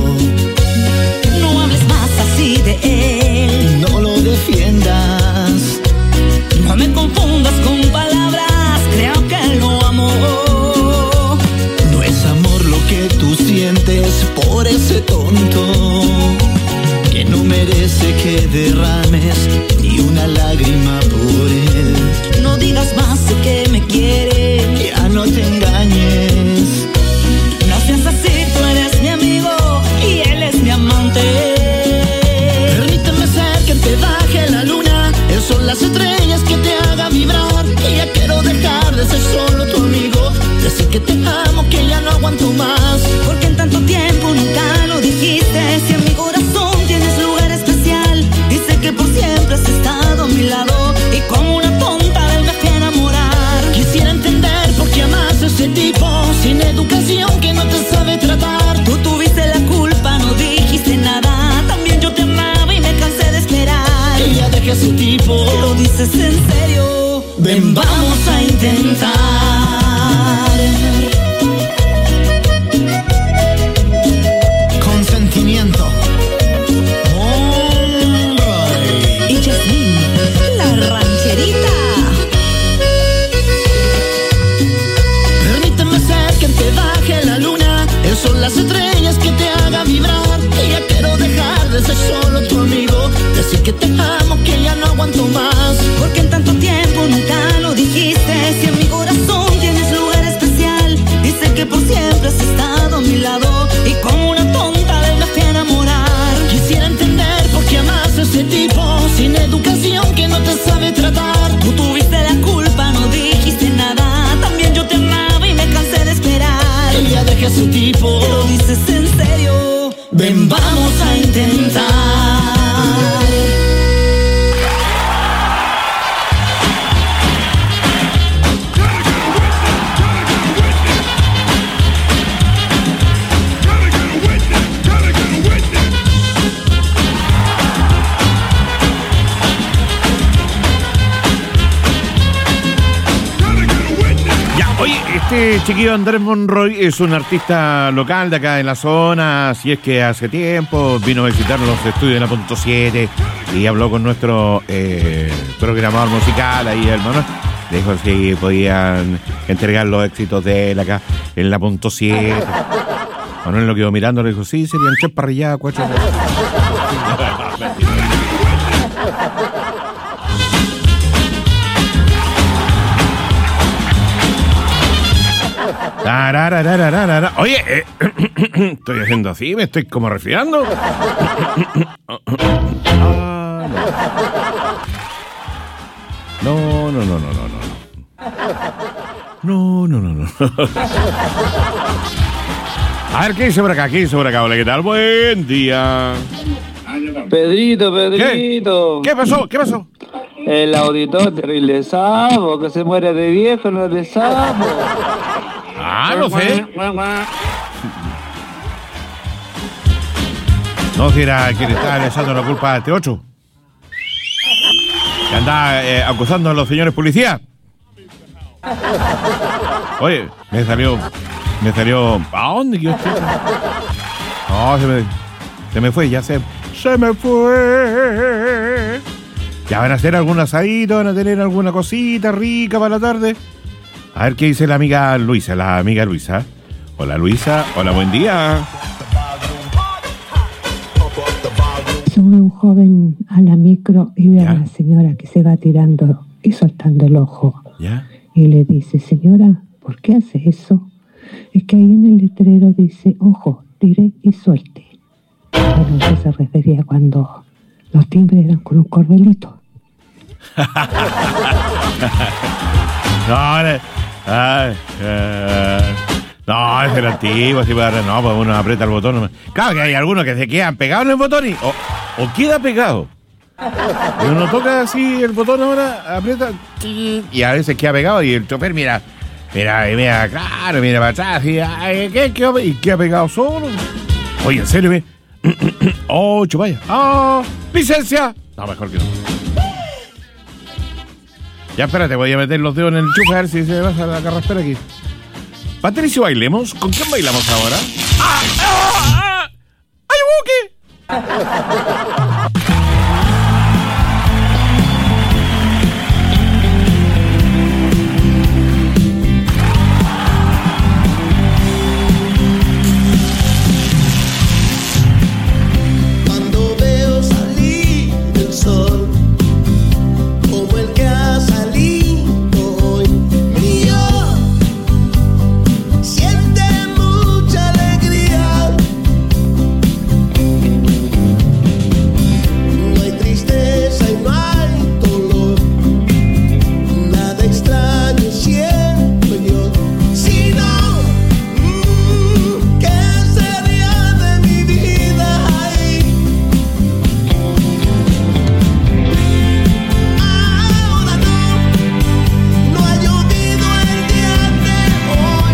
No hables más así de él.
No lo defiendas.
No me confundas con palabras, creo que lo amo.
No es amor lo que tú sientes por ese tonto, que no merece que derrames ni una lágrima por él.
No digas más de que me quiere.
Ya no te engañes.
No seas así, tú eres mi amigo y él es mi amante.
Permíteme ser que te baje la luna. Son las estrellas que te hagan vibrar. Y ya quiero dejar de ser solo tu amigo. Decir que te amo, que ya no aguanto más.
Porque en tanto tiempo nunca lo dijiste. Si en mi corazón tienes lugar especial. Dice que por siempre has estado a mi lado. Y como una tonta de él me fui a enamorar.
Quisiera entender por qué amas a ese tipo sin educación que no te sabe tratar.
Tú tuviste la culpa, no dijiste nada. También yo te amaba y me cansé de esperar.
Que ya deje a ese tipo.
Lo dices en serio.
Ven, vamos a intentar. Consentimiento.
Y Jasmine, la rancherita.
Permíteme ser que te baje la luna. Son las estrellas que te hagan vibrar. Y ya quiero dejar de ser solo tu amigo. Decir que te amo, que ya no aguanto más.
Porque en tanto tiempo nunca lo dijiste. Si en mi corazón tienes lugar especial. Dice que por siempre has estado a mi lado. Y como una tonta de él me fui a enamorar.
Quisiera entender por qué amas a ese tipo sin educación que no te sabe tratar.
Tú tuviste la culpa, no dijiste nada. También yo te amaba y me cansé de esperar.
Que ya deje a ese tipo.
Lo dices en serio.
Ven, vamos a intentar.
Este chiquillo Andrés Monroy es un artista local de acá en la zona, así es que hace tiempo vino a visitar los estudios de la Punto siete y habló con nuestro eh, programador musical ahí, hermano. Dijo si podían entregar los éxitos de él acá en la Punto siete. Manuel lo quedó mirando, le dijo, sí, serían tres parrilladas, cuatro. Tarararararara. Oye, eh, estoy haciendo así, me estoy como resfriando. Ah, no. No, no, no, no, no, no. No, no, no, no. A ver, ¿qué dice por acá? ¿Qué dice por acá? Hola, ¿qué tal? Buen día.
Pedrito, Pedrito.
¿Qué, ¿Qué pasó? ¿Qué pasó?
El auditor terrible sapo, que se muere de viejo, no de sapo.
Ah, no sé. No, si era quien estaba echando la culpa a este ocho. Que andaba eh, acusando a los señores policías. Oye, me salió. Me salió. ¿A dónde yo estoy? No, se me. Se me fue, ya se. Se me fue. Ya van a hacer algún asadito, van a tener alguna cosita rica para la tarde. A ver qué dice la amiga Luisa, la amiga Luisa. Hola Luisa, hola, buen día.
Seguro
un joven a la micro y ve a la señora que se va tirando y soltando el ojo.
¿Ya?
Y le dice, señora, ¿por qué hace eso? Es que ahí en el letrero dice, ojo, tire y suelte. Bueno, eso se refería cuando los timbres eran con un cordelito.
no, ay, ay, no, es el antiguo, así para, no, pues uno aprieta el botón. No. Claro que hay algunos que se quedan pegados en el botón y, o, o queda pegado. Y uno toca así el botón ahora, aprieta y a veces queda pegado y el chofer mira, mira, mira, claro, mira para atrás y, ay, ¿qué, qué, y queda pegado solo. Oye, en serio, me. Oh, chupaya. ¡Oh! ¡Licencia! No, mejor que no. Ya, espérate, voy a meter los dedos en el enchufe a ver si se me pasa la carraspera aquí. Patricio, bailemos. ¿Con quién bailamos ahora? ¡Ah! ¡Ah! ¡Ah! ¡Ay, buque!
Cuando veo salir el sol, como el que ha salido hoy, mío, siente mucha alegría. No hay tristeza y no hay dolor, nada extraño siento yo, sino mmm, ¿qué sería de mi vida ahí? Ahora no, no ha llovido el día de hoy.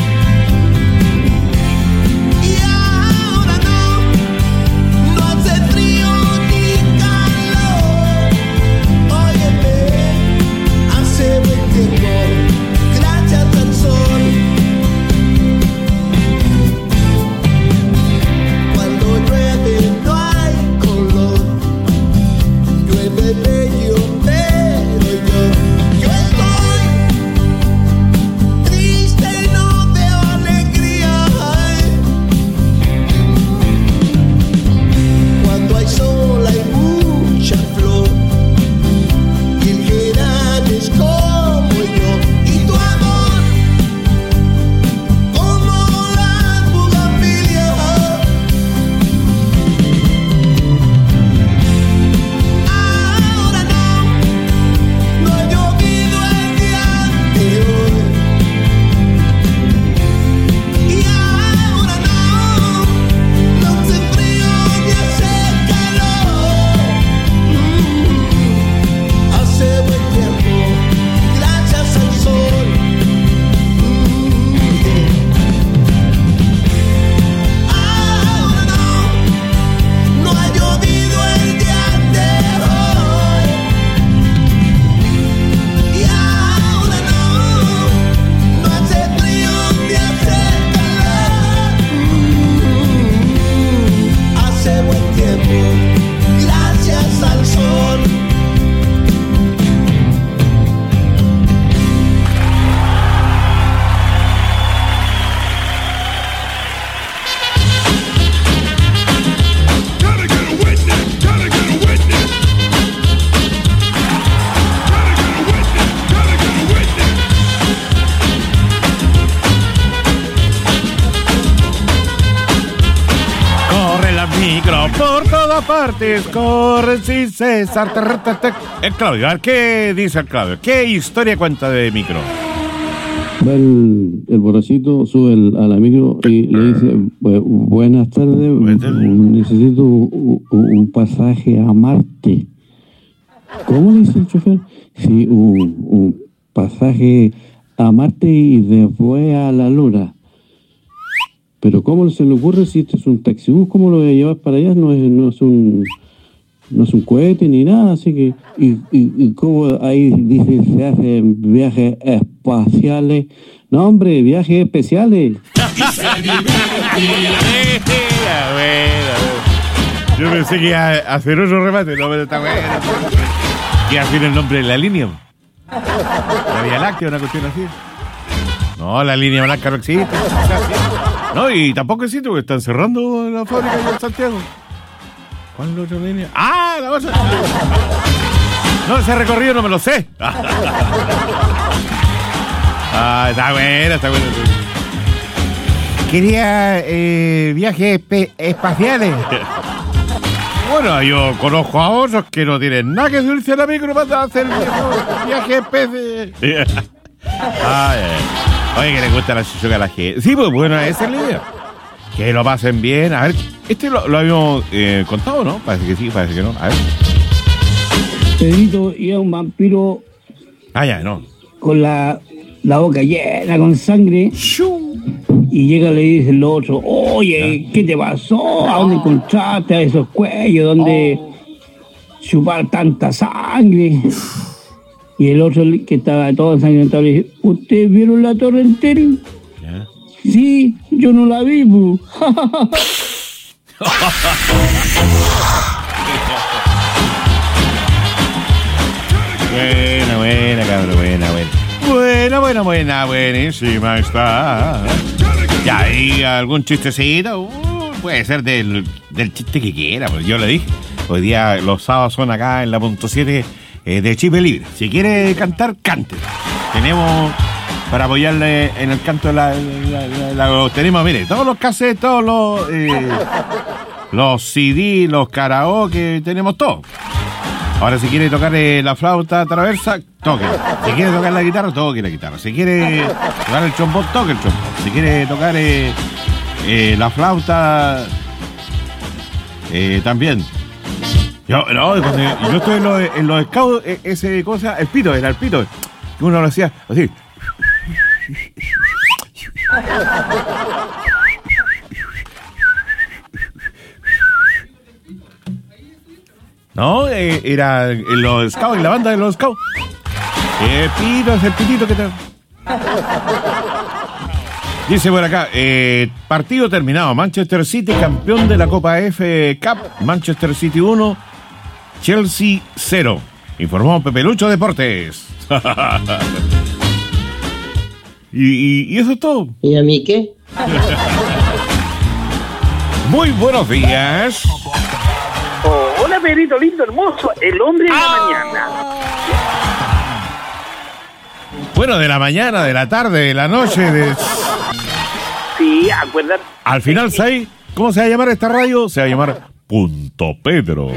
Y ahora no, no hace frío ni calor. Óyeme, hace buen tiempo, gracias al sol. Cuando llueve no hay color, llueve bello, pero yo, yo estoy triste y no veo alegría. Ay. Cuando hay sol hay mucha flor, y el geranio es como yo, y tu amor como las bugambilias. Ahora no, no ha llovido el día de hoy. Y ahora no, no hace frío ni hace calor. Mm, hace buen tiempo, gracias al sol. Mm, ahora no, no ha llovido el día de hoy. Y ahora no, no hace frío ni hace calor. Mm, hace buen tiempo, gracias al sol.
Corre la micro por todas partes, corre sin cesar. El Claudio, a ver, ¿qué dice el Claudio? ¿Qué historia cuenta de micro?
Va el, el borrachito, sube el- a la micro y le dice, "Bu- buenas tardes, necesito un, un- un pasaje a Marte. ¿Cómo le dice el chofer? Sí, un, un pasaje a Marte y después a la Luna. Pero ¿cómo se le ocurre si este es un taxibús? ¿Cómo lo voy a llevar para allá? No es, no es un no es un cohete ni nada, así que y, y, y cómo ahí dice se hacen viajes espaciales. No, hombre, viajes especiales.
Yo pensé que iba a hacer otro remate, no, pero está bueno. Que hacer el nombre de la línea. La Vía Láctea, una cuestión así. No, la línea blanca no existe. No, y tampoco existe porque están cerrando la fábrica allá en Santiago. ¿Cuál es la otra línea? ¡Ah! La otra. No, ese recorrido no me lo sé. Ah, está bueno, está bueno. Quería eh, viajes espe- espaciales. Bueno, yo conozco a otros que no tienen nada que subirse a la micro para hacer viajes especies. Ay, oye, que le gusta la chuchuca a la gente. Sí, pues bueno, esa es la idea. Que lo pasen bien. A ver, este lo, lo habíamos eh, contado, ¿no? Parece que sí, parece que no. A ver.
Pedrito iba un vampiro.
Ah, ya, no.
Con la, la boca llena con sangre. Y llega y le dice el otro, oye, ¿qué te pasó? ¿A dónde encontraste a esos cuellos? ¿Dónde chupar tanta sangre? Y el otro, que estaba todo ensangrentado, le dice, ¿ustedes vieron la torre entera?
¿Ya?
Sí, yo no la vi, bu.
Buena, buena, cabrón, buena, buena. Buena, buena, buena, buenísima está. Ya, ¿hay algún chistecito? Uh, puede ser del, del chiste que quiera, pues yo le dije. Hoy día los sábados son acá en la punto siete eh, de Chip Libre. Si quiere cantar, cante. Tenemos para apoyarle en el canto de la... la, la, la, la tenemos, mire, todos los cassettes, todos los... Eh, los C D, los karaoke, tenemos todo. Ahora, si quiere tocar eh, la flauta traversa, toque. Si quiere tocar la guitarra, toque la guitarra. Si quiere tocar el trombón, toque el trombón. Si quiere tocar eh, eh, la flauta, eh, también. Yo, no, cuando yo estoy en los, en los scouts, ese cosa, el pito, era el pito. Que uno lo hacía así. No, eh, era en los scouts, en la banda de los scouts. El pito, es el pitito que te... Dice por acá, eh, partido terminado. Manchester City, campeón de la Copa F Cup. Manchester City uno, Chelsea cero. Informó Pepe Lucho Deportes. y, y, y eso es todo.
¿Y a mí qué?
Muy buenos días.
Oh, hola, Pedrito lindo, hermoso, el hombre de la mañana.
Bueno, de la mañana, de la tarde, de la noche, de...
Sí, acuérdate.
Al final, ¿sabes cómo se va a llamar esta radio? Se va a llamar Punto Pedro.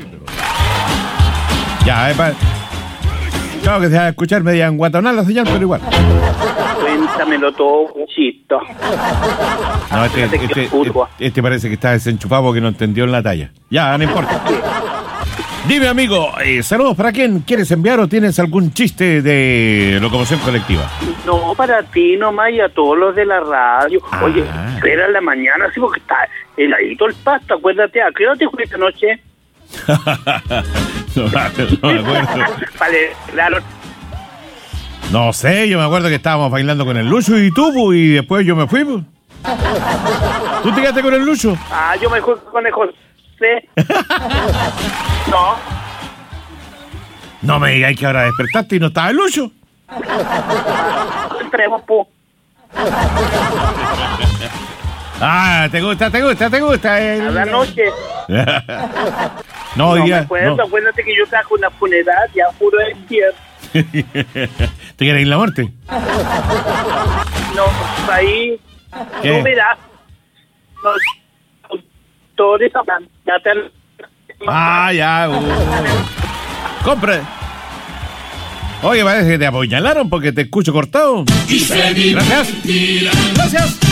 Ya, eh, pa... claro que se va a escuchar media enguatonal la señal, pero igual.
Cuéntamelo todo, chito.
No, este, este, este, este parece que está desenchufado porque no entendió en la talla. Ya, no importa. Dime, amigo, eh, saludos para quién quieres enviar o tienes algún chiste de locomoción colectiva.
No, para ti nomás y a todos los de la radio.
Ah.
Oye, espera en la mañana, sí, porque está heladito el pasto, acuérdate. ¿A qué hora te fuiste anoche?
no, no me acuerdo.
Vale, claro.
No sé, yo me acuerdo que estábamos bailando con el Lucho y tú, y después yo me fui. Pues. ¿Tú te quedaste con el Lucho?
Ah, yo me fui con el José. No.
No me digáis que ahora despertaste y no estaba el Lucho.
Entremos, po.
Ah, te gusta, te gusta, te gusta. El...
A la noche.
no,
no
ya,
me acuerdo,
no.
Acuérdate que yo trajo una funeraria, puro despierto.
¿Te quieres ir a la muerte?
No, ahí.
¿Qué?
Tú verás. Los autores hablan. Ya te...
Ah, ya. Uh. Compre. Oye, parece que te apuñalaron porque te escucho cortado. Gracias. Gracias.